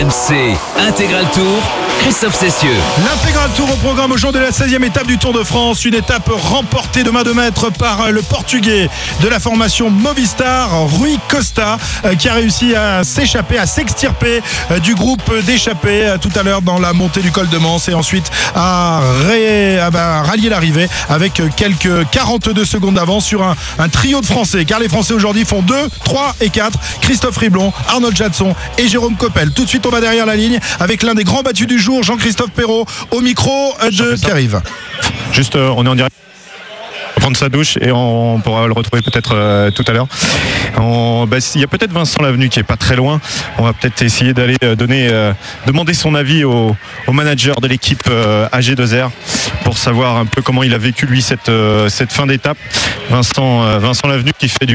RMC Intégral Tour, Christophe Cessieux. L'Intégral Tour au programme au jour de la 16e étape du Tour de France. Une étape remportée de main de maître par le Portugais de la formation Movistar, Rui Costa, qui a réussi à s'échapper, à s'extirper du groupe d'échappés tout à l'heure dans la montée du col de Manse et ensuite à rallier l'arrivée avec quelques 42 secondes d'avance sur un trio de Français. Car les Français aujourd'hui font 2, 3 et 4. Christophe Riblon, Arnold Jadson et Jérôme Coppel. Tout de suite, on va derrière la ligne avec l'un des grands battus du jour, Jean-Christophe Perrault, au micro de Pierre-Yves. Juste, on est en direct. Prendre sa douche et on pourra le retrouver peut-être tout à l'heure. Il y a peut-être Vincent Lavenu qui est pas très loin. On va peut-être essayer d'aller demander son avis au manager de l'équipe AG2R pour savoir un peu comment il a vécu lui cette fin d'étape. Vincent Lavenu qui fait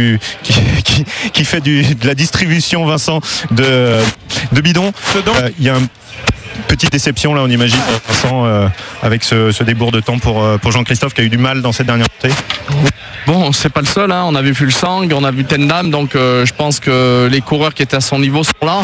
de la distribution, Vincent, de bidons. Il y a petite déception là, on imagine, Vincent, avec ce débours de temps pour Jean-Christophe qui a eu du mal dans cette dernière montée. Bon, c'est pas le seul, hein. On a vu Fulsang, on a vu Tendam, donc je pense que les coureurs qui étaient à son niveau sont là.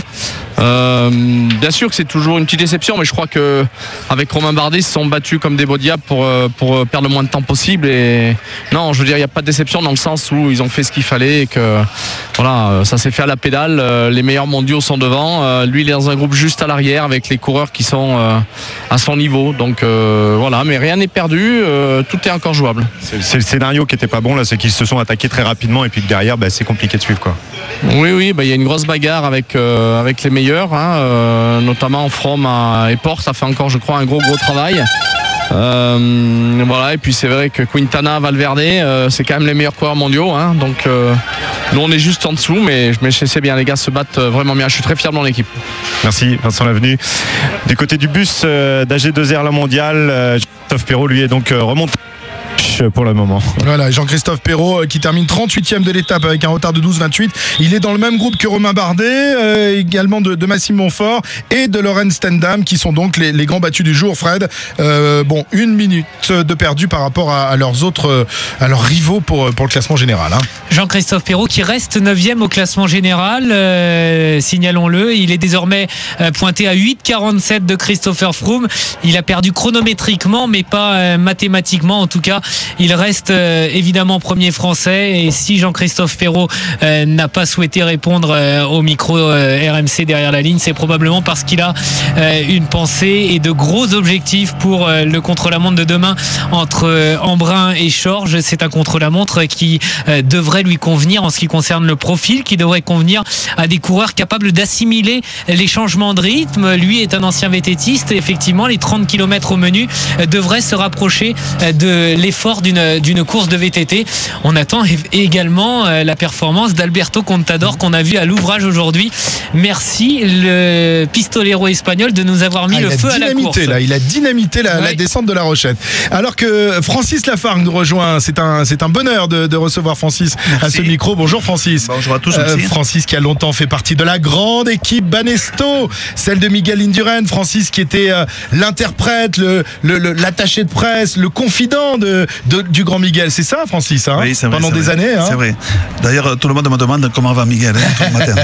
Bien sûr que c'est toujours une petite déception, mais je crois que avec Romain Bardet, ils se sont battus comme des beaux diables pour perdre le moins de temps possible. Et non, je veux dire, il n'y a pas de déception dans le sens où ils ont fait ce qu'il fallait et que voilà, ça s'est fait à la pédale. Les meilleurs mondiaux sont devant. Lui, il est dans un groupe juste à l'arrière avec les coureurs qui sont à son niveau. Donc voilà, mais rien n'est perdu. Tout est encore jouable. C'est le scénario qui était pas bon là, c'est qu'ils se sont attaqués très rapidement et puis que derrière, c'est compliqué de suivre quoi. Oui, il y a une grosse bagarre avec les meilleurs, notamment Froome et Porte a fait encore, je crois, un gros travail. Voilà, et puis c'est vrai que Quintana, Valverde, c'est quand même les meilleurs coureurs mondiaux, donc nous on est juste en dessous, mais c'est bien, les gars se battent vraiment bien. Je suis très fier de mon équipe. Merci Vincent Lavenu. Du côté du bus d'AG2R La Mondiale, Jean-Christophe Perrault lui est donc remonté pour le moment. Voilà, Jean-Christophe Perrault qui termine 38e de l'étape avec un retard de 12,28. Il est dans le même groupe que Romain Bardet, également de Massime Montfort et de Laurens Tendam qui sont donc les grands battus du jour. Fred, 1 minute de perdu par rapport à leurs rivaux pour le classement général. Jean-Christophe Perrault qui reste 9e au classement général, signalons-le. Il est désormais pointé à 8,47 de Christopher Froome. Il a perdu chronométriquement mais pas mathématiquement. En tout cas, il reste évidemment premier français, et si Jean-Christophe Perrault n'a pas souhaité répondre au micro RMC derrière la ligne, c'est probablement parce qu'il a une pensée et de gros objectifs pour le contre-la-montre de demain entre Embrun et Chorges. C'est un contre-la-montre qui devrait lui convenir en ce qui concerne le profil, qui devrait convenir à des coureurs capables d'assimiler les changements de rythme. Lui est un ancien vététiste et effectivement les 30 km au menu devraient se rapprocher de l'effort d'une course de VTT. On attend également la performance d'Alberto Contador qu'on a vu à l'ouvrage aujourd'hui. Merci le pistolero espagnol de nous avoir mis le feu à la course. Il a dynamité la descente de la Rochette. Alors que Francis Lafargue nous rejoint, c'est un bonheur de recevoir Francis. Merci. À ce micro. Bonjour Francis. Bonjour à tous. Francis qui a longtemps fait partie de la grande équipe Banesto, celle de Miguel Indurain. Francis qui était l'interprète, l'attaché de presse, le confident du grand Miguel. C'est ça Francis, oui, c'est vrai, pendant des années. C'est vrai. D'ailleurs, tout le monde me demande comment va Miguel tout le matin.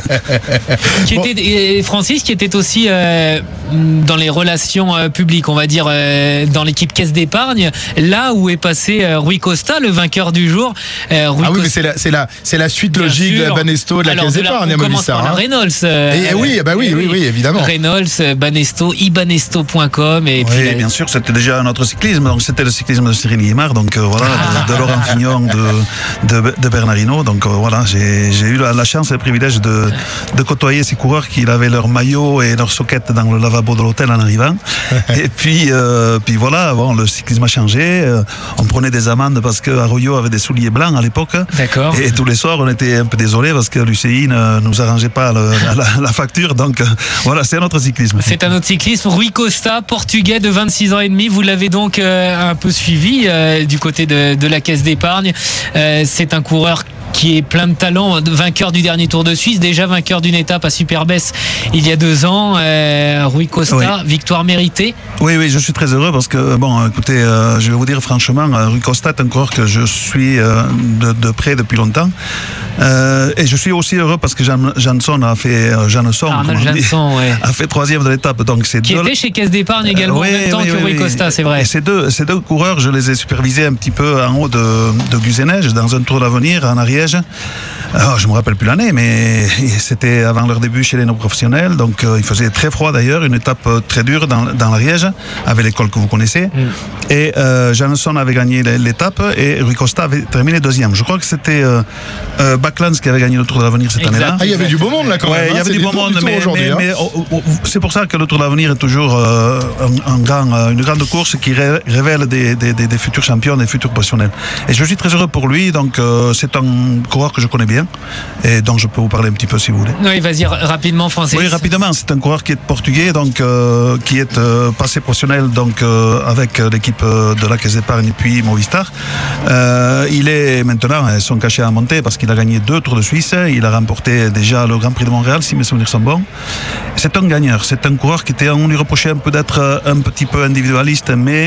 Francis qui était aussi dans les relations publiques, on va dire, dans l'équipe Caisse d'Épargne, là où est passé Rui Costa, le vainqueur du jour. Oui, mais c'est la suite logique de Banesto, de la Caisse d'Épargne à Movistar. Reynolds. Oui, évidemment. Reynolds, Banesto, ibanesto.com. Oui, bien sûr, c'était déjà notre cyclisme. Donc c'était le cyclisme de Cyril Guimard, donc de Laurent Fignon, de Bernard Hinault. Donc voilà, j'ai eu la chance et le privilège de côtoyer ces coureurs qui avaient leur maillot et leur soquette dans le lavabo de l'hôtel en arrivant. Et puis voilà, le cyclisme a changé. On prenait des amendes parce que Arroyo avait des souliers blancs à l'époque. D'accord. Et tous les soirs, on était un peu désolés parce que l'UCI ne nous arrangeait pas la facture. Donc voilà, c'est un autre cyclisme. C'est un autre cyclisme. Rui Costa, portugais de 26 ans et demi. Vous l'avez donc un peu suivi du côté de la Caisse d'Épargne. C'est un coureur qui qui est plein de talent, vainqueur du dernier Tour de Suisse, déjà vainqueur d'une étape à Superbès il y a 2 ans. Rui Costa, Oui. victoire méritée. Oui, je suis très heureux parce que, bon, écoutez, je vais vous dire franchement, Rui Costa est un coureur que je suis de près depuis longtemps. Et je suis aussi heureux parce que Jansson a fait, Arnaud Jansson, ouais. a fait 3e de l'étape. Donc c'est Qui était chez Caisse d'Épargne également Oui, en même temps oui, que Rui oui. Costa, c'est vrai. Et ces deux coureurs, je les ai supervisés un petit peu en haut de Guzeneige, dans un Tour d'Avenir en Ariège. Alors, je ne me rappelle plus l'année, mais c'était avant leur début chez les non-professionnels. Donc il faisait très froid d'ailleurs, une étape très dure dans l'Ariège, avec l'école que vous connaissez. Et Jansson avait gagné l'étape et Rui Costa avait terminé 2e. Je crois que c'était Backlands qui avait gagné le Tour de l'Avenir cette Exact. année-là. Ah, il y avait du beau monde là quand même. Ouais, il y hein, avait c'est du des bon tours monde, Tour mais aujourd'hui, hein. c'est pour ça que le Tour de l'Avenir est toujours une grande course qui révèle des futurs champions, des futurs professionnels. Et je suis très heureux pour lui, donc c'est un coureur que je connais bien et dont je peux vous parler un petit peu si vous voulez. Oui, vas-y rapidement, Francis. Oui, rapidement, c'est un coureur qui est portugais, donc qui est passé professionnel donc avec l'équipe de la Caisse d'Épargne et puis Movistar. Il est maintenant son cachet à monter parce qu'il a gagné 2 Tours de Suisse, il a remporté déjà le Grand Prix de Montréal si mes souvenirs sont bons. C'est un gagneur, c'est un coureur on lui reprochait un peu d'être un petit peu individualiste, mais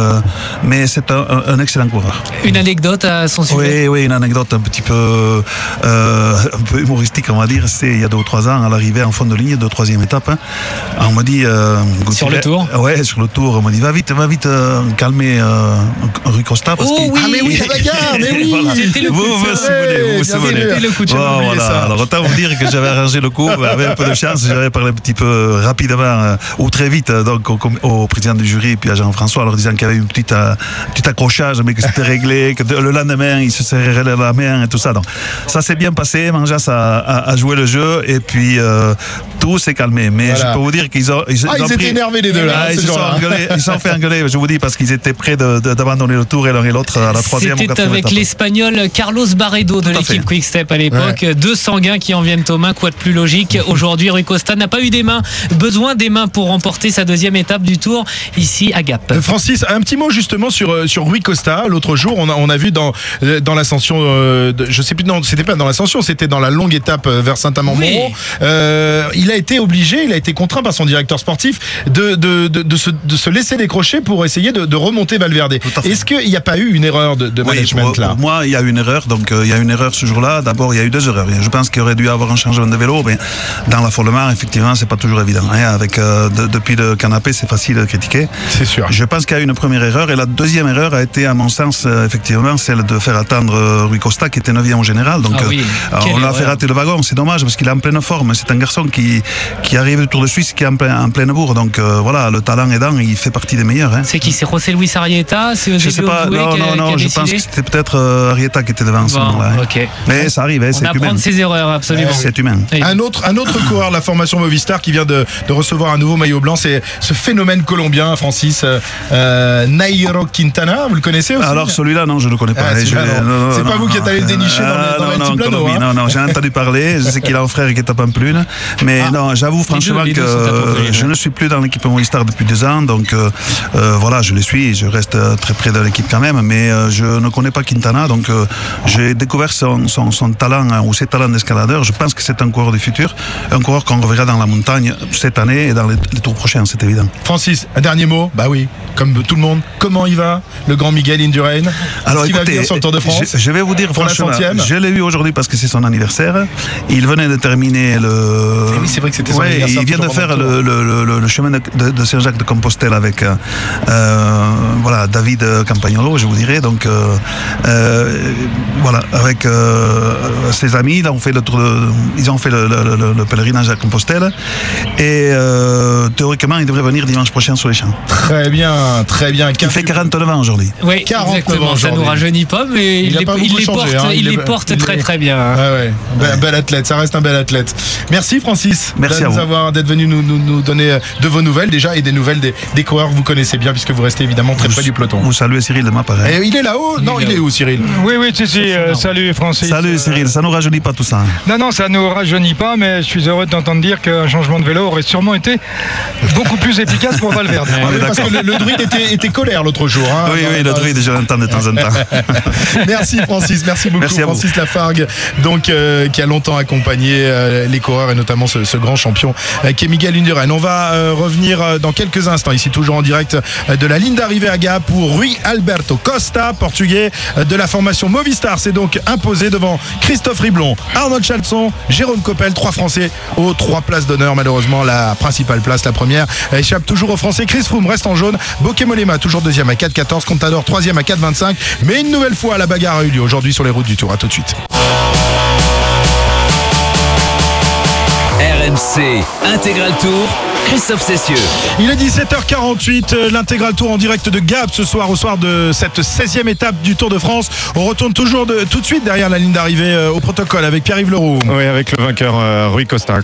c'est un excellent coureur. Une anecdote à son sujet. Oui, une anecdote un petit peu humoristique, on va dire. C'est il y a 2 ou 3 ans, à l'arrivée en fond de ligne de 3e étape. On me dit Sur le Tour. Ouais, sur le Tour. On me dit va vite calmer Rui Costa parce Oh qu'il- oui, Ah mais oui, la bagarre, mais oui. Voilà. C'était le coup de Vous vous cœur. souvenez, vous vous Bien souvenez. sûr. C'était le coup de cœur, Bon, j'ai oublié voilà. ça. Alors autant vous dire que j'avais arrangé le coup, avec un peu de chance, j'avais parlé un petit peu rapidement ou très vite donc au président du jury puis à Jean-François, leur disant qu'il y avait eu un petit accrochage, mais que c'était réglé, que le lendemain il se serrait la main et tout ça. Donc ça s'est bien passé. Manjas a joué le jeu et puis tout s'est calmé. Mais Voilà. je peux vous dire qu'ils ont Ils étaient pris- énervés les deux là. Ah, ce ils se sont jour-là. engueulés, ils se sont fait engueuler, je vous dis, parce qu'ils étaient prêts d'abandonner le tour et l'un et l'autre à la 3e ou 4e C'était avec étape. l'Espagnol Carlos Barredo de Tout à l'équipe fait. Quick-Step à l'époque. Ouais. 2 sanguins qui en viennent aux mains, quoi de plus logique. Aujourd'hui, Rui Costa n'a pas eu besoin des mains pour remporter sa 2e étape du Tour ici à Gap. Francis, un petit mot justement sur Rui Costa. L'autre jour, on a vu dans l'ascension, je sais plus, non, c'était pas dans l'ascension, c'était dans la longue étape vers Saint-Amand-Montrond. Oui. Il a été contraint par son directeur sportif de se laisser décrocher pour essayer de remonter Valverde. Tout à fait. Est-ce qu'il n'y a pas eu une erreur de Oui, management là? pour moi, il y a eu une erreur. Donc, il y a eu une erreur ce jour-là. D'abord, il y a eu 2 erreurs. Je pense qu'il aurait dû avoir un changement de vélo, mais dans l'affolement, effectivement, c'est pas toujours évident. Avec depuis le canapé, c'est facile de critiquer. C'est sûr. Je pense qu'il y a eu une première erreur et la deuxième erreur a été, à mon sens, effectivement, celle de faire attendre Rui Costa qui était 9e au général. Donc, Ah oui, quelle on l'a erreur. fait rater le wagon. C'est dommage parce qu'il est en pleine forme. C'est un garçon qui arrive du Tour de Suisse, qui est en pleine bourre. Donc, voilà, le talent aidant, il fait partie des meilleurs. C'est qui? C'est José Luis Arrieta? C'est Je sais pas, non, je pense que c'était peut-être Arrieta qui était devant. à ce Bon, moment-là, hein. ok. Mais ça arrive, On c'est apprend humain. de ses erreurs, absolument. C'est humain. Et- Un autre coureur de la formation Movistar qui vient de recevoir un nouveau maillot blanc, c'est ce phénomène colombien, Francis, Nairo Quintana, vous le connaissez aussi? Alors celui-là, non, je ne le connais pas. Ah, celui-là, non. C'est pas vous qui êtes allé le dénicher dans l'altiplano, Colombie, hein. non, j'ai entendu parler. Je sais qu'il a un frère qui est à Pamplune. Mais non, j'avoue franchement les deux sont à que Pamplune. je ne suis plus dans l'équipe Movistar depuis 2 ans. Donc voilà, je les suis. Je reste très près de l'équipe quand même. Mais je ne connais pas Quintana. Donc j'ai découvert son talent ou ses talents d'escaladeur. Je pense que c'est un coureur du futur. Un coureur qu'on reverra dans la montagne cette année et dans les tours prochains, c'est évident. Francis, un dernier mot? Bah oui, comme tout le monde, comment il va, le grand Miguel Indurain? Alors Est-ce qu'il va écoutez, venir sur le Tour de France? je vais vous dire pour la franchement, 100e? je l'ai eu aujourd'hui parce que c'est son anniversaire. Il venait de terminer le. Eh oui, c'est vrai que c'était son anniversaire, Il vient de toujours faire pendant le chemin de Saint-Jacques de Compostelle avec voilà, David Campagnolo, je vous dirais. Donc voilà, avec ses amis, là, ils ont fait le pèlerinage à Compostelle. Et théoriquement, il devrait venir dimanche prochain sur les champs. Très bien, très bien. Il fait 49 ans aujourd'hui. Oui, 49 exactement. ans Ça nous aujourd'hui. rajeunit pas, mais Il a pas beaucoup changé, hein. il les porte très très bien. Ouais. Bel athlète, ça reste un bel athlète. Merci Francis Merci à vous. d'être venu nous donner de vos nouvelles déjà et des nouvelles des coureurs que vous connaissez bien puisque vous restez évidemment très près du peloton. Vous saluez Cyril de ma part. Et il est là-haut? Non, il est où Cyril? Oui, salut Francis. Salut Cyril, ça nous rajeunit pas tout ça. Non, ça nous rajeunit pas, mais je suis heureux d'entendre dire qu'un changement de vélo aurait sûrement été beaucoup plus efficace pour Valverde. Parce que le druide était colère l'autre jour. Hein. Oui, le druide, je l'entends de temps en temps. Merci Francis, merci beaucoup. Merci à vous. Francis Lafargue, donc, qui a longtemps accompagné les coureurs et notamment ce grand champion qui est Miguel Indurain. On va revenir dans quelques instants, ici toujours en direct de la ligne d'arrivée à Gap pour Rui Alberto Costa, portugais de la formation Movistar, s'est donc imposé devant Christophe Riblon, Arnold Chalson, Jérôme Coppel, 3 Français aux 3 places d'honneur. Malheureusement, la principale place, la première, échappe toujours aux Français. Chris Froome reste en jaune, Bokeh Mollema toujours deuxième à 4,14, Contador troisième à 4,25. Mais une nouvelle fois, la bagarre a eu lieu aujourd'hui sur les routes du Tour. À tout de suite. RMC Intégral Tour, Christophe Cessieux. Il est 17h48, l'intégral tour en direct de Gap ce soir, au soir de cette 16e étape du Tour de France. On retourne toujours tout de suite derrière la ligne d'arrivée au protocole avec Pierre-Yves Leroux. Oui, avec le vainqueur Rui Costa.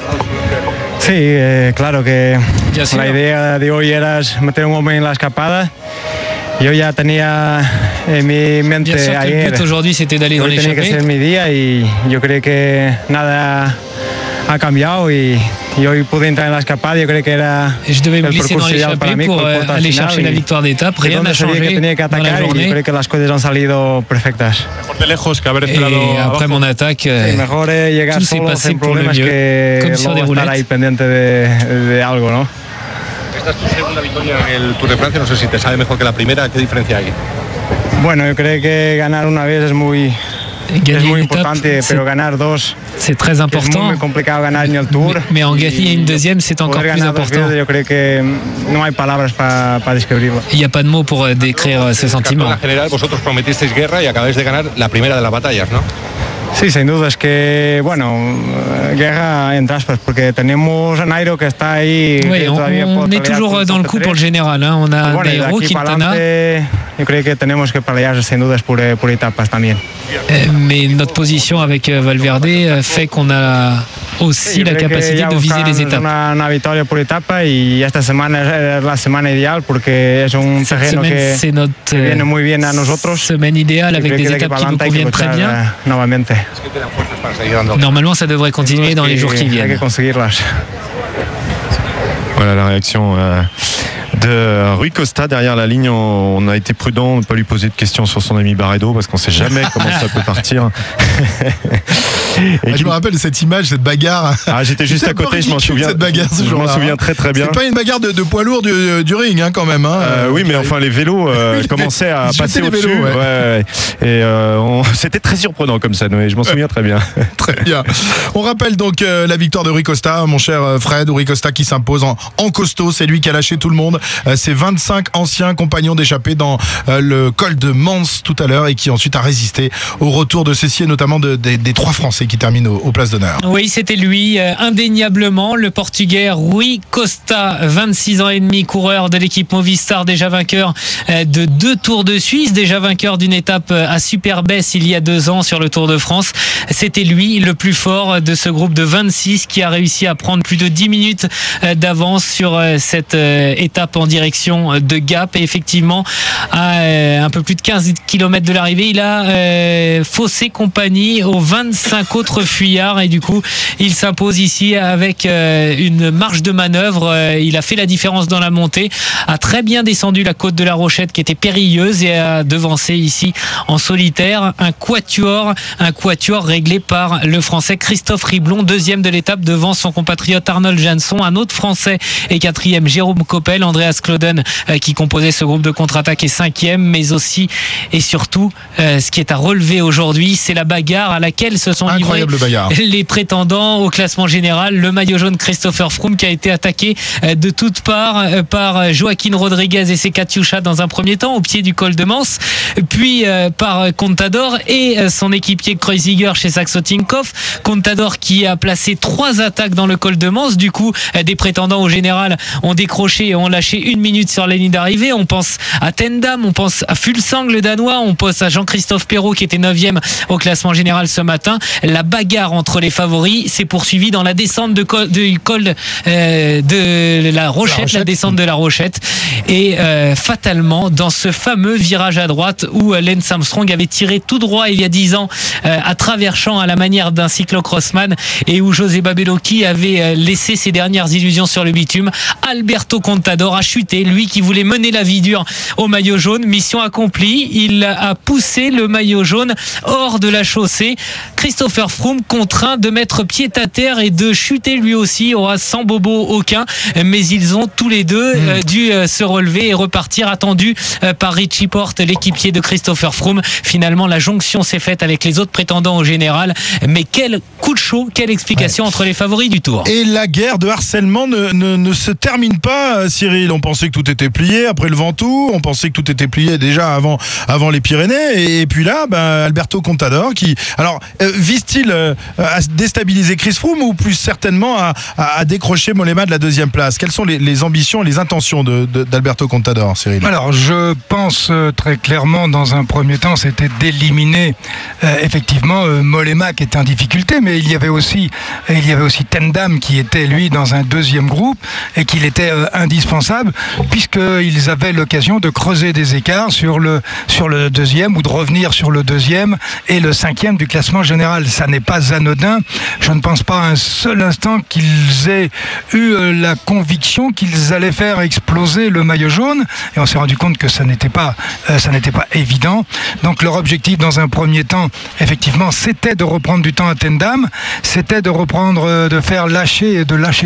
Sí, claro que la idea de hoy era meter un hombre en la escapada. Yo ya tenía en mi mente Bien sûr que le ayer but aujourd'hui c'était d'aller dans hoy tenía que ser l'échappée. mi día y yo creo que nada ha cambiado y hoy pude entrar en la escapada. Yo creo que era Et je devais me el glisser dans percurso ideal para l'échappée mí pour con el punto al aller final chercher la y victoire d'étape. de Rien donde n'a sabía que changé tenía que dans la atacar y yo journée. creo que las cosas han salido perfectas. Et après mon attaque, Sí, mejor llegar tout s'est solo passé sin pour le problemas mieux, que comme sur des luego estar ahí roulettes. pendiente de algo, ¿no? Esta es tu segunda victoria en el Tour de Francia, no sé si te sabe mejor que la primera, ¿qué diferencia hay? Bueno, yo creo que ganar una vez es muy gagner une étape, importante, pero ganar dos c'est très es important. muy complicado ganar en el Tour. Mais en gagner une deuxième, c'est encore Poder plus ganar dos important. veces, yo creo que no hay palabras para describirlo. Il n'y a pas de mots pour décrire ce sentiment. En general, vosotros prometisteis guerra y acabáis de ganar la primera de las batallas, ¿no? Sí, sin duda, es que, bueno, guerra en traspas, porque tenemos a Nairo que está ahí. Oui, que todavía on puede est pelear toujours por dans le coup pour le général. Hein. On a Bueno, y de Nairo, aquí para Quintana, adelante, yo creo que tenemos que pelear sin dudas por etapas también. mais notre position avec Valverde fait qu'on a aussi Yo la creo que capacité ya de viser les buscamos étapes. una victoria por etapa y esta semana es la semana ideal porque es un Cette terreno semaine, que c'est notre viene muy bien a nosotros. semaine idéale Yo avec creo des que de aquí étapes para qui nous adelante hay que conviennent très luchar, bien. nuevamente. Es que te dan fuerzas para seguir dando. Normalement, ça devrait continuer dans les jours qui Hay que viennent. conseguirlas. Voilà la réaction de Rui Costa derrière la ligne. On a été prudent, ne pas lui poser de questions sur son ami Barredo parce qu'on ne sait jamais comment ça peut partir. Je me rappelle de cette image, cette bagarre. Ah, j'étais juste à côté, je m'en souviens. Cette bagarre, ce Je m'en jour-là, souviens hein. très très bien. C'est pas une bagarre de poids lourd du ring, hein, quand même. Hein. Oui, mais enfin les vélos commençaient à ils jetaient passer les au-dessus. vélos, ouais. Et c'était très surprenant comme ça, Noé. Je m'en souviens très bien. Très bien. On rappelle donc la victoire de Rui Costa, mon cher Fred. Rui Costa qui s'impose en costaud. C'est lui qui a lâché tout le monde. Ses 25 anciens compagnons d'échappée dans le col de Mans tout à l'heure et qui ensuite a résisté au retour de Cessier, notamment des 3 Français qui terminent aux places d'honneur. Oui, c'était lui, indéniablement, le Portugais Rui Costa, 26 ans et demi, coureur de l'équipe Movistar, déjà vainqueur de 2 Tours de Suisse, déjà vainqueur d'une étape à Superbès il y a 2 ans sur le Tour de France. C'était lui le plus fort de ce groupe de 26 qui a réussi à prendre plus de 10 minutes d'avance sur cette étape en direction de Gap. Et effectivement, à un peu plus de 15 km de l'arrivée, il a faussé compagnie aux 25 autres fuyards et du coup, il s'impose ici avec une marge de manœuvre. Il a fait la différence dans la montée, a très bien descendu la côte de la Rochette qui était périlleuse et a devancé ici en solitaire un quatuor réglé par le Français Christophe Riblon, deuxième de l'étape devant son compatriote Arnold Jansson, un autre Français et quatrième Jérôme Coppel, Andreas Klöden qui composait ce groupe de contre-attaque est cinquième, mais aussi et surtout ce qui est à relever aujourd'hui, c'est la bagarre à laquelle se sont livrés Incroyable bagarre. les prétendants au classement général. Le maillot jaune Christopher Froome qui a été attaqué de toutes parts par Joaquin Rodriguez et ses Katyusha dans un premier temps au pied du col de Mans, puis par Contador et son équipier Kreuziger chez Saxo Tinkoff. Contador qui a placé 3 attaques dans le col de Mans. Du coup, des prétendants au général ont décroché et ont lâché 1 minute sur la ligne d'arrivée. On pense à Tendam, on pense à Fuglsang le Danois, on pense à Jean-Christophe Perrault qui était 9e au classement général ce matin. La bagarre entre les favoris s'est poursuivie dans la descente du col de la Rochette, la descente de la Rochette. Et fatalement, dans ce fameux virage à droite où Lance Armstrong avait tiré tout droit il y a 10 ans à travers champ à la manière d'un cyclocrossman et où José Babelocchi avait laissé ses dernières illusions sur le bitume, Alberto Contador a chuté, lui qui voulait mener la vie dure au maillot jaune. Mission accomplie, il a poussé le maillot jaune hors de la chaussée. Christopher Froome contraint de mettre pied à terre et de chuter lui aussi, aura sans bobo aucun, mais ils ont tous les deux dû se relever et repartir, attendu par Richie Porte, l'équipier de Christopher Froome. Finalement, la jonction s'est faite avec les autres prétendants au général, mais quel coup de chaud, quelle explication entre les favoris du Tour. Et la guerre de harcèlement ne se termine pas, Cyril. On pensait que tout était plié après le Ventoux, on pensait que tout était plié déjà avant les Pyrénées, et puis là, Alberto Contador qui, alors, vise-t-il à déstabiliser Chris Froome ou plus certainement à décrocher Mollema de la 2e place? Quelles sont les ambitions, les intentions d'Alberto Contador, Cyril? Alors, je pense très clairement, dans un premier temps, c'était d'éliminer effectivement Mollema qui était en difficulté, mais il y avait aussi Tendam qui était lui dans un 2e groupe et qu'il était indispensable puisqu'ils avaient l'occasion de creuser des écarts sur le 2e ou de revenir sur le 2e et le 5e du classement général. Ça n'est pas anodin. Je ne pense pas un seul instant qu'ils aient eu la conviction qu'ils allaient faire exploser le maillot jaune, et on s'est rendu compte que ça n'était pas évident. Donc leur objectif dans un premier temps, effectivement, c'était de reprendre du temps à Tendam, c'était de faire lâcher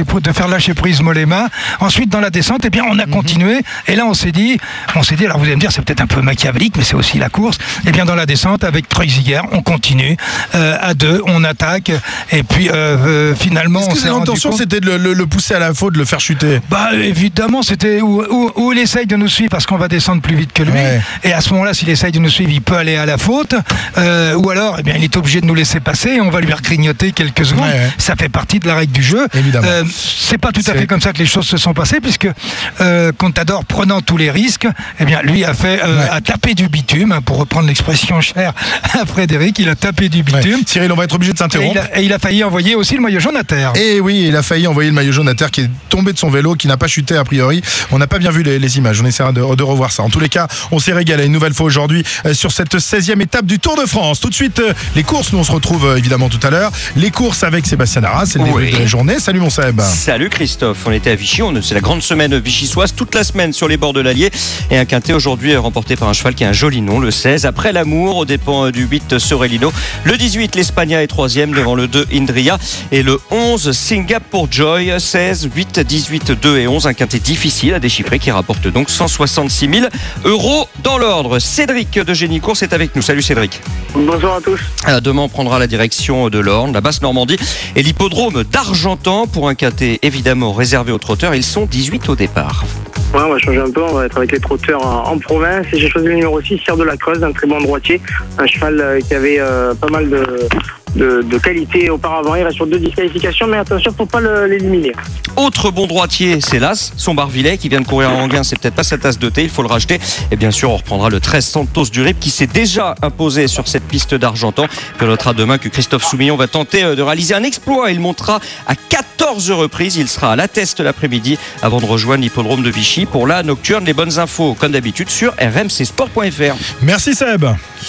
prise Mollema. Ensuite, dans la descente, eh bien, on a continué, et là on s'est dit, alors vous allez me dire, c'est peut-être un peu machiavélique, mais c'est aussi la course. Eh bien, dans la descente, avec Kreuziger, on continue à 2, on attaque, et puis finalement, est-ce que l'intention c'était de le pousser à la faute, de le faire chuter? Évidemment, c'était où il essaye de nous suivre parce qu'on va descendre plus vite que lui, et à ce moment-là, s'il essaye de nous suivre, il peut aller à la faute, ou alors, eh bien, il est obligé de nous laisser passer, et on va lui regrignoter quelques secondes. Ça fait partie de la règle du jeu. C'est pas tout à fait comme ça que les choses se sont passées, puisque Contador, prenant tous les risques, eh bien, lui a tapé du bitume, pour reprendre l'expression chère à Frédéric, il a tapé du bitume. Cyril, on va être obligé de s'interrompre. Et il a failli envoyer aussi le maillot jaune à terre. Et oui, il a failli envoyer le maillot jaune à terre, qui est tombé de son vélo, qui n'a pas chuté a priori. On n'a pas bien vu les images, on essaiera de revoir ça. En tous les cas, on s'est régalé une nouvelle fois aujourd'hui sur cette 16e étape du Tour de France. Tout de suite, les courses, nous on se retrouve évidemment tout à l'heure. Les courses avec Sébastien Arras, c'est le début de la journée. Salut mon Seb. Salut Christophe, on était à Vichy, c'est la grande semaine vichysoise, toute la semaine sur les bords de l'Allier, et un quintet aujourd'hui remporté par un cheval qui a un joli nom, le 16, Après l'amour, aux dépens du 8 Sorellino, le 18 l'Espagna est 3e devant le 2 Indria, et le 11 Singapore Joy, 16, 8, 18, 2 et 11, un quintet difficile à déchiffrer qui rapporte donc 166 000 € dans l'ordre. Cédric de Génie Course est avec nous. Salut Cédric. Bonjour à tous. Demain on prendra la direction de l'Orne, la Basse-Normandie et l'hippodrome d'Argentan pour un quintet évidemment réservé aux trotteurs. Ils sont 18 au départ. Ouais, on va changer un peu, on va être avec les trotteurs en province, et j'ai choisi le numéro 6, Sire de la Creuse, un très bon droitier, un cheval qui avait pas mal de qualité auparavant. Il reste sur 2 disqualifications, mais attention, faut pas l'éliminer. Autre bon droitier, c'est l'As, son Barvillet qui vient de courir à Anguin, c'est peut-être pas sa tasse de thé, il faut le racheter. Et bien sûr, on reprendra le 13 Santos du Rip qui s'est déjà imposé sur cette piste d'Argentan. Puis on notera demain que Christophe Soumillon va tenter de réaliser un exploit. Il montera à 14 reprises. Il sera à la Teste l'après-midi avant de rejoindre l'hippodrome de Vichy pour la nocturne. Les bonnes infos, comme d'habitude, sur rmcsport.fr. Merci Seb.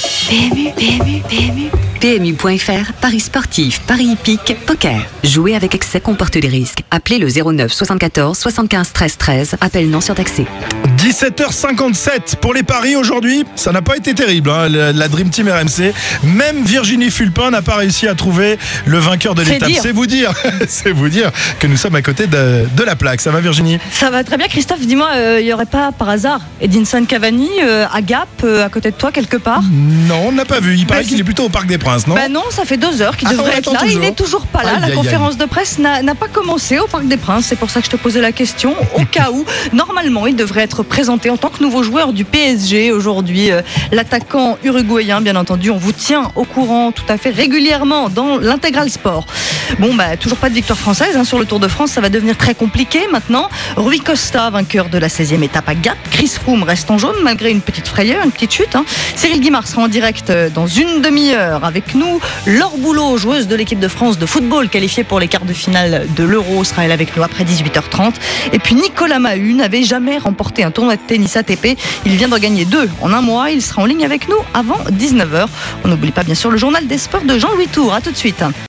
PMU.fr, Paris sportif, Paris hippique, poker. Jouer avec excès comporte des risques. Appelez le 09 74 75 13 13. Appel non surtaxé. 17h57 pour les paris aujourd'hui. Ça n'a pas été terrible, hein, la Dream Team RMC. Même Virginie Fulpin n'a pas réussi à trouver le vainqueur de l'étape. C'est vous dire que nous sommes à côté de la plaque. Ça va Virginie? Ça va très bien Christophe. Dis-moi, il n'y aurait pas par hasard Edinson Cavani à Gap, à côté de toi quelque part? Non, on ne l'a pas vu. Il paraît qu'il est plutôt au Parc des Princes. Prince, non? Bah non, ça fait 2 heures qu'il devrait être là. Il n'est toujours pas là. Aïe, La aïe, conférence de presse n'a pas commencé au Parc des Princes. C'est pour ça que je te posais la question. Au cas où, normalement, il devrait être présenté en tant que nouveau joueur du PSG aujourd'hui. L'attaquant uruguayen, bien entendu. On vous tient au courant tout à fait régulièrement dans l'Intégral Sport. Bon, bah toujours pas de victoire française sur le Tour de France. Ça va devenir très compliqué maintenant. Rui Costa, vainqueur de la 16e étape à Gap. Chris Froome reste en jaune malgré une petite frayeur, une petite chute. Cyril Guimard sera en direct dans une demi-heure avec nous. Laure Boulot, joueuse de l'équipe de France de football qualifiée pour les quarts de finale de l'Euro, sera elle avec nous après 18h30. Et puis Nicolas Mahut n'avait jamais remporté un tournoi de tennis ATP. Il vient d'en gagner 2 en un mois. Il sera en ligne avec nous avant 19h. On n'oublie pas bien sûr le journal des sports de Jean-Louis Tour. À tout de suite.